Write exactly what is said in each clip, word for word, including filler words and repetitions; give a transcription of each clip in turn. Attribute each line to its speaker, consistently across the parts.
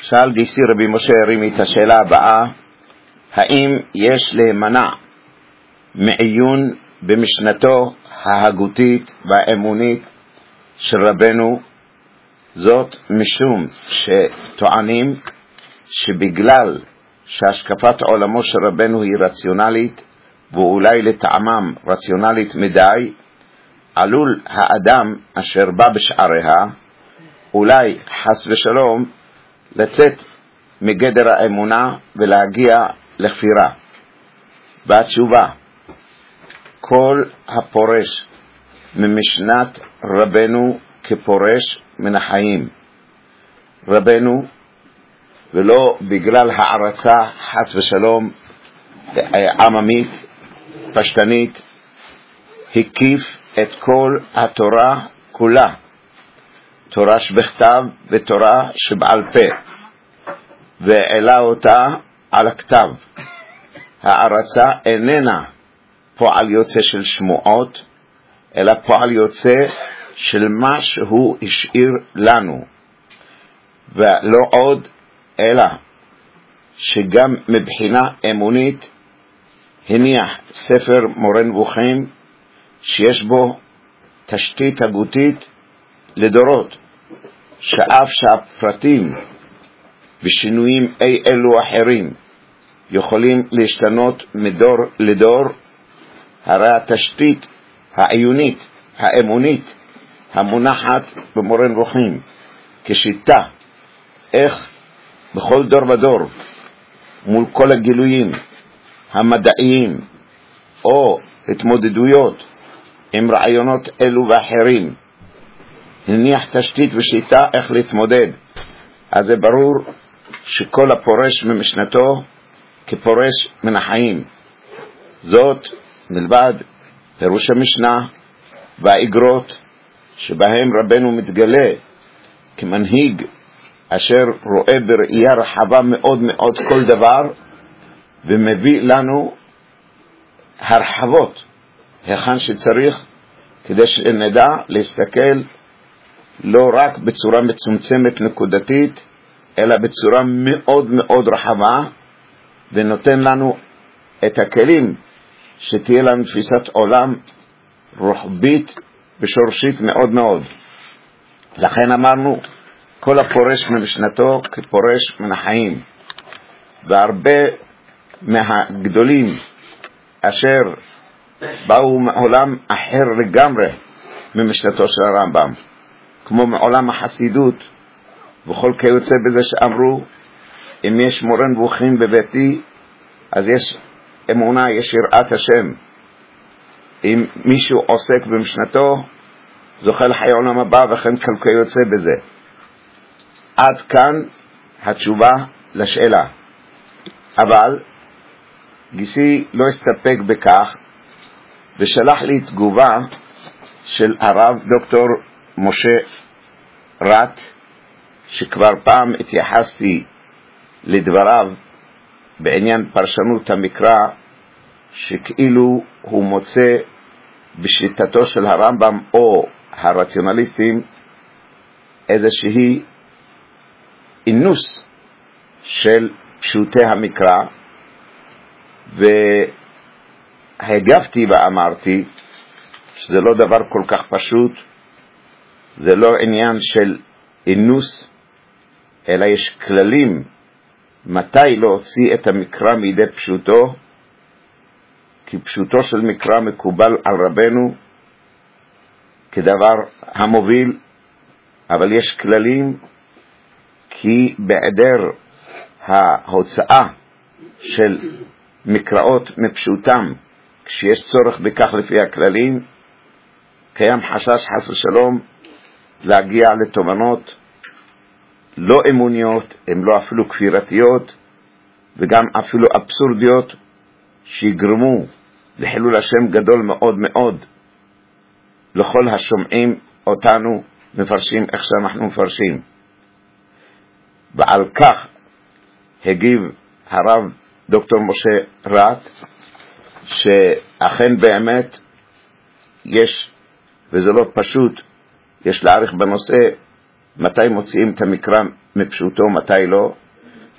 Speaker 1: שאל גיסי רבי משה הרימי את השאלה הבאה: האם יש להימנע מעיון במשנתו ההגותית והאמונית של רבנו, זאת משום שטוענים שבגלל שהשקפת עולמו של רבנו היא רציונלית, ואולי לטעמם רציונלית מדי, עלול האדם אשר בא בשעריה אולי חס ושלום לצאת מגדר האמונה ולהגיע לכפירה. והתשובה: כל הפורש ממשנת רבנו כפורש מן החיים. רבנו, ולא בגלל הערצה חס ושלום עממית פשטנית, הקיף את כל התורה כולה, תורה שבכתב ותורה שבעל פה, והעלה אותה על הכתב. הערצה איננה פועל יוצא של שמועות, אלא פועל יוצא של מה שהוא השאיר לנו, ולא עוד אלא שגם מבחינה אמונית הניח ספר מורה נבוכים שיש בו תשתית הגותית לדורות, שאף שהפרטים ושינויים אי אלו אחרים יכולים להשתנות מדור לדור, הרי התשתית העיונית האמונית המונחת במורה נבוכים כשיטה איך בכל דור ודור מול כל הגילויים המדעיים או התמודדויות עם רעיונות אלו ואחרים הניח תשתית ושיטה איך להתמודד. אז זה ברור שכל הפורש ממשנתו כפורש מן החיים. זאת מלבד פירוש המשנה והאגרות שבהם רבנו מתגלה כמנהיג אשר רואה בראייה רחבה מאוד מאוד כל דבר, ומביא לנו הרחבות היכן שצריך, כדי שנדע להסתכל לא רק בצורה מצומצמת נקודתית, אלא בצורה מאוד מאוד רחבה, ונותן לנו את הכלים שתהיה לנו תפיסת עולם רוחבית ושורשית מאוד מאוד. לכן אמרנו כל הפורש ממשנתו כפורש מן החיים. והרבה מהגדולים אשר באו מעולם אחר לגמרי ממשנתו של הרמב"ם, כמו מעולם החסידות וכל כיוצא בזה, שאמרו אם יש מורה נבוכים בביתי אז יש אמונה, יש יראת השם. אם מישהו עוסק במשנתו זוכה לחיי עולם הבא, וכן כל כיוצא בזה. עד כאן התשובה לשאלה. אבל גיסי לא הסתפק בכך ושלח לי תגובה של הרב דוקטור משה רט, שכבר פעם התייחסתי לדבריו בעניין פרשנות המקרא, שכאילו הוא מוצא בשיטתו של הרמב"ם או הרציונליסטים איזושהי אינוס של פשוטי המקרא, והגבתי ואמרתי שזה לא דבר כל כך פשוט, זה לא עניין של אינוס, אלא יש כללים מתי להוציא את המקרא מידי פשוטו, כי פשוטו של מקרא מקובל על רבנו כדבר המוביל, אבל יש כללים, כי בהיעדר ההוצאה של מקראות מפשוטם, כשיש צורך בכך לפי הכללים, קיים חשש חס ושלום להגיע לתובנות לא אמוניות, הן לא אפילו כפירתיות, וגם אפילו אבסורדיות, שיגרמו לחילול השם גדול מאוד מאוד לכל השומעים אותנו מפרשים איך שאנחנו מפרשים. ועל כך הגיב הרב דוקטור משה רט, שאכן באמת יש, וזה לא פשוט, יש להעריך בנושא מתי מוציאים את המקרא מפשוטו, מתי לא,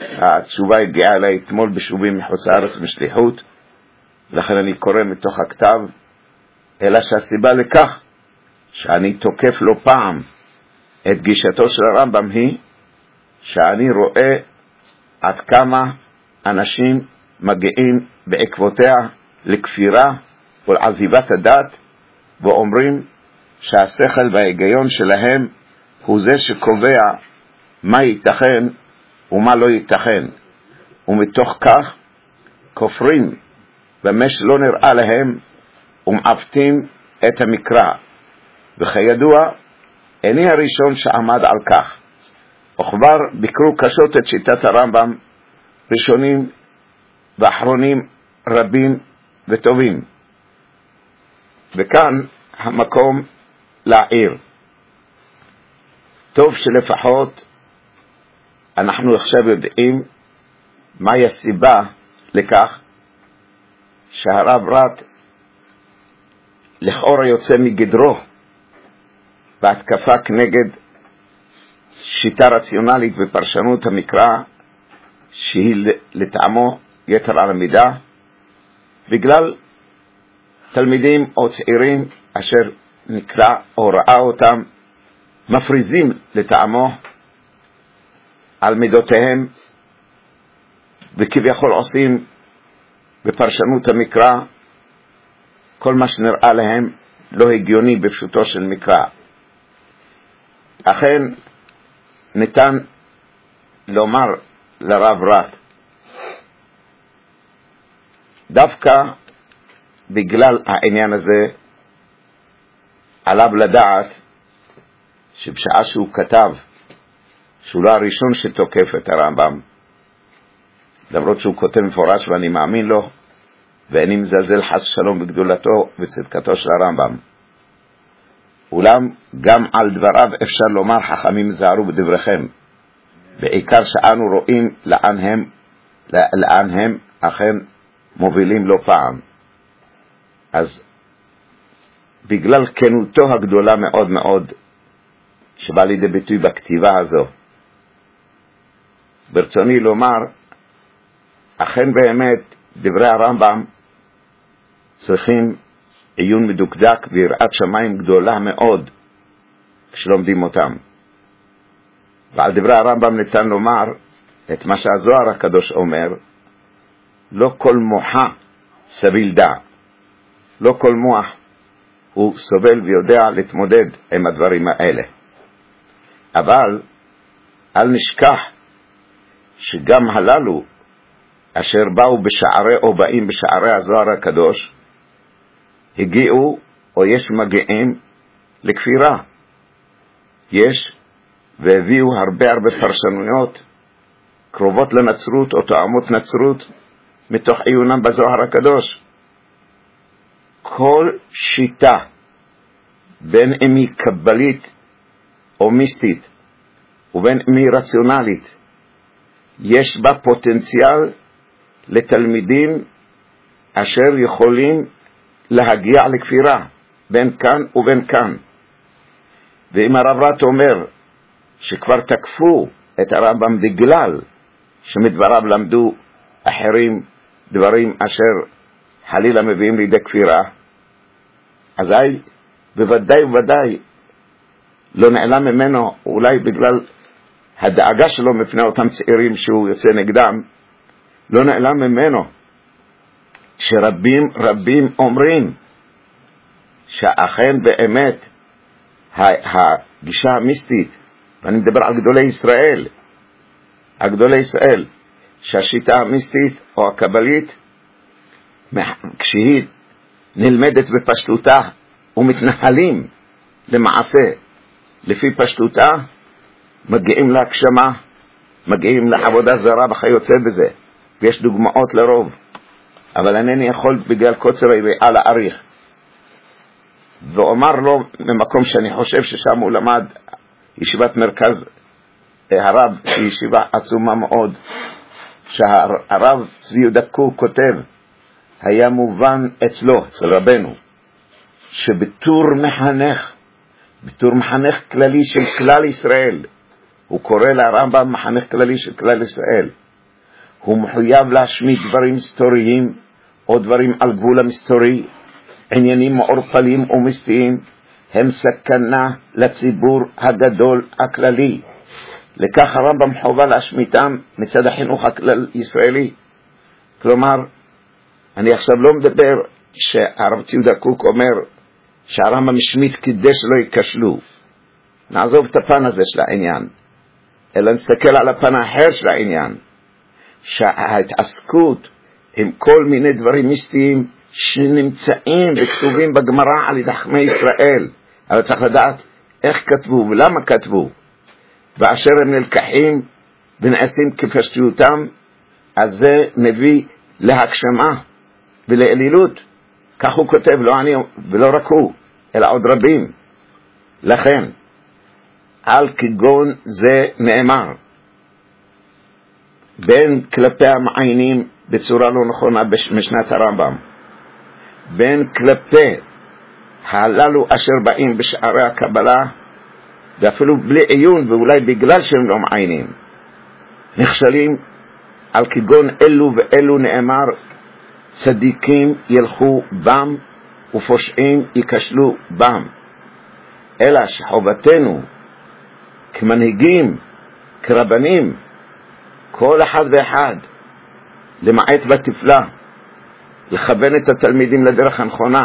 Speaker 1: התשובה הגיעה אליי אתמול בשובים מחוץ לארץ משליחות, לכן אני קורא מתוך הכתב, אלא שהסיבה לכך שאני תוקף לא פעם את גישתו של הרמב"ם היא שאני רואה עד כמה אנשים מגיעים בעקבותיה לכפירה ולעזיבת הדת, ואומרים שהשכל וההיגיון שלהם הוא זה שקובע מה ייתכן ומה לא ייתכן, ומתוך כך כופרים במה שלא נראה להם ומעוותים את המקרא. וכידוע, איני הראשון שעמד על כך, וכבר ביקרו קשות את שיטת הרמב"ם ראשונים ואחרונים רבים וטובים. וכאן המקום להעיר. טוב שלפחות אנחנו עכשיו יודעים מהי הסיבה לכך שהרב רט לכאורה יוצא מגדרו בהתקפה כנגד שיטה רציונלית בפרשנות המקרא שהיא לטעמו יתר על המידה, בגלל תלמידים או צעירים אשר נקרא או ראה אותם מפריזים לטעמו על מידותיהם, וכביכול עושים בפרשנות המקרא כל מה שנראה להם לא הגיוני בפשוטו של מקרא. אכן ניתן לומר לרב רט, דווקא בגלל העניין הזה עליו לדעת שבשעה שהוא כתב שהוא לא הראשון שתוקף את הרמב"ם, למרות שהוא כותב מפורש ואני מאמין לו ואיני מזלזל חס שלום בגדולתו וצדקתו של הרמב"ם, אולם גם על דבריו אפשר לומר חכמים זהרו בדבריכם, בעיקר שאנו רואים לאן הם, לאן הם אכן מובילים לא פעם. אז בגלל כנותו הגדולה מאוד מאוד שבא לידי ביטוי בכתיבה הזו, ברצוני לומר, אכן באמת דברי הרמב"ם צריכים עיון מדוקדק ויראת שמיים גדולה מאוד כשלומדים אותם. ועל דברי הרמב"ם ניתן לומר את מה שהזוהר הקדוש אומר, לא כל מוחה סביל דע, לא כל מוח הוא סובל ויודע להתמודד עם הדברים האלה. אבל אל נשכח שגם הללו אשר באו בשערי או באים בשערי הזוהר הקדוש הגיעו או יש מגיעים לכפירה. יש והביאו הרבה הרבה פרשנויות קרובות לנצרות או תואמות נצרות מתוך עיונם בזוהר הקדוש. כל שיטה, בין אם היא קבלית או מיסטית ובין אם היא רציונלית, יש בה פוטנציאל לתלמידים אשר יכולים להגיע לכפירה בין כאן ובין כאן. ואם הרב רט אומר שכבר תקפו את הרמב"ם בגלל שמדבריו למדו אחרים דברים אשר חלילה מביאים לידי כפירה, אז אי בוודאי ובוודאי לא נעלם ממנו, אולי בגלל הדאגה שלו מפני אותם צעירים שהוא יוצא נגדם, לא נעלם ממנו שרבים רבים אומרים שאכן באמת הגישה המיסטית, ואני מדבר על גדולי ישראל, הגדולי ישראל, שהשיטה המיסטית או הקבלית, כשהיא נלמדת בפשטותה ומתנהלים למעשה לפי פשטותה, מגיעים להגשמה, מגיעים לעבודה זרה וכיוצא בזה, ויש דוגמאות לרוב, אבל אינני יכול בגלל קוצר היריעה להאריך. ואומר לו ממקום שאני חושב ששם הוא למד, ישיבת מרכז הרב, שהיא ישיבה עצומה מאוד, שהרב צבי יהודה קוק כותב, היה מובן אצלו, אצל רבנו, שבתור מחנך, בתור מחנך כללי של כלל ישראל, הוא קורא לרמב"ם מחנך כללי של כלל ישראל, הוא מחויב להשמיד דברים היסטוריים או דברים על גבול המסתורי, עניינים מעורפלים ומסתיים, הם סכנה לציבור הגדול הכללי. לכך הרמב"ם חובה להשמיטם מצד החינוך הכלל ישראלי. כלומר, אני עכשיו לא מדבר שהרב ציודה קוק אומר שהרמב"ם משמיט כדי שלא ייכשלו. נעזוב את הפן הזה של העניין, אלא נסתכל על הפן האחר של העניין, שההתעסקות עם כל מיני דברים מיסטיים שנמצאים וכתובים בגמרא על ידי חכמי ישראל, אבל צריך לדעת איך כתבו ולמה כתבו, ואשר הם נלקחים ונעשים כפשטותם, אז זה מביא להגשמה ולאלילות. כך הוא כותב, לא אני ולא רק הוא, אלא עוד רבים. לכן, על כגון זה נאמר, בין כלפי המעיינים בצורה לא נכונה משנת הרמב"ם, בין כלפי הללו אשר באים בשערי הקבלה, ואפילו בלי עיון ואולי בגלל שהם לא מעיינים, נכשלים. על כגון אלו ואלו נאמר, צדיקים ילכו בם ופושעים ייכשלו בם. אלא שחובתנו כמנהיגים, כרבנים, כל אחד ואחד, למעט בתפלה, לכוון את התלמידים לדרך הנכונה,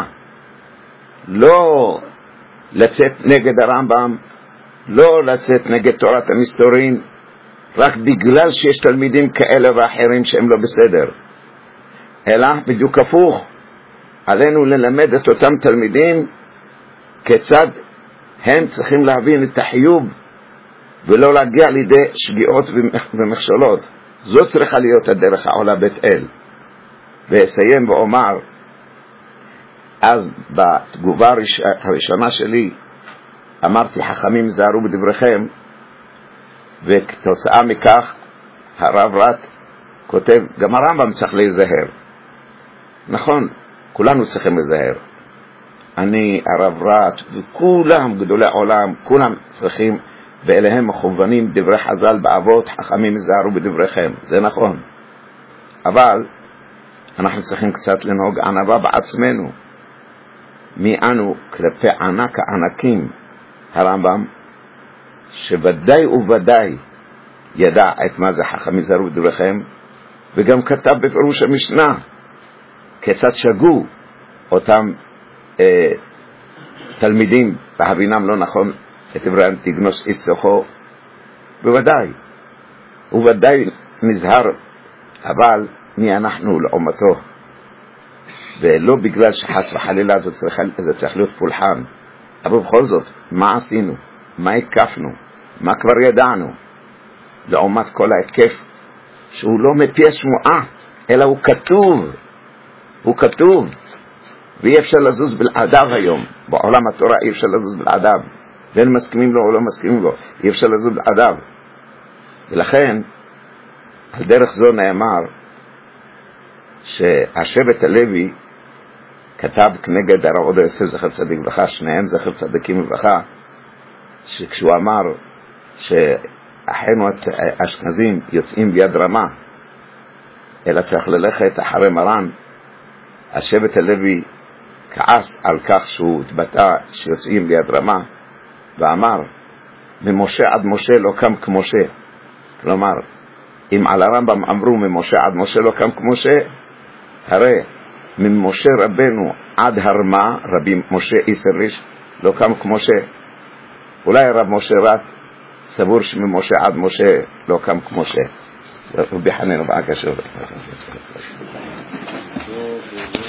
Speaker 1: לא לצאת נגד הרמב"ם, לא לצאת נגד תורת המסתורין, רק בגלל שיש תלמידים כאלה ואחרים שהם לא בסדר, אלא בדיוק הפוך, עלינו ללמד את אותם תלמידים כיצד הם צריכים להבין את החיוב ולא להגיע לידי שגיאות ומכשלות. זו צריכה להיות הדרך העולה בית אל. ואסיים ואומר, אז בתגובה הראשונה שלי אמרתי חכמים זהרו בדבריכם, וכתוצאה מכך הרב רט כותב גם הרמב"ם צריך להיזהר. נכון, כולנו צריכים להיזהר. אני, הרב רט וכולם גדולי עולם, כולם צריכים, ואליהם מכוונים דברי חז"ל באבות, חכמים זהרו בדבריכם. זה נכון, אבל אנחנו צריכים קצת לנהוג ענווה בעצמנו. מי אנו כלפי ענק הענקים? הרמב"ם שוודאי וודאי ידע את מה זה חכמים זהרו בדבריכם, וגם כתב בפירוש המשנה כיצד שגו אותם אה, תלמידים בהבינם לא נכון את דברי אנטיגנוס איסוכו. בוודאי וודאי נזהר, אבל מי אנחנו לעומתו, ולא בגלל שחס וחלילה זה צריך, זה צריך להיות פולחן, אבל בכל זאת מה עשינו, מה הקפנו, מה כבר ידענו, לעומת כל ההיקף שהוא לא מפי השמועה אלא הוא כתוב, הוא כתוב, ואי אפשר לזוז בלעדיו היום. בעולם התורה אי אפשר לזוז בלעדיו, בין מסכימים לו או לא מסכימים לו, אי אפשר לזוז בלעדיו. ולכן על דרך זו נאמר שהשבט הלוי כתב כנגד הרב עובדיה יוסף זכר צדיק לברכה, שניהם זכר צדיקים לברכה, שכשהוא אמר שאחינו האשכנזים יוצאים ביד רמה אלא צריך ללכת אחרי מרן, השבט הלוי כעס על כך שהוא התבטא שיוצאים ביד רמה, ואמר ממשה עד משה לא קם כמשה. כלומר, אם על הרמב"ם אמרו ממשה עד משה לא קם כמשה, הרי ממשה רבנו עד הרמה רבי משה איסריש לא קם כמשה. אולי הרב משה רט סבור שממשה עד משה לא קם כמשה. רבי חנין רבי עקשו.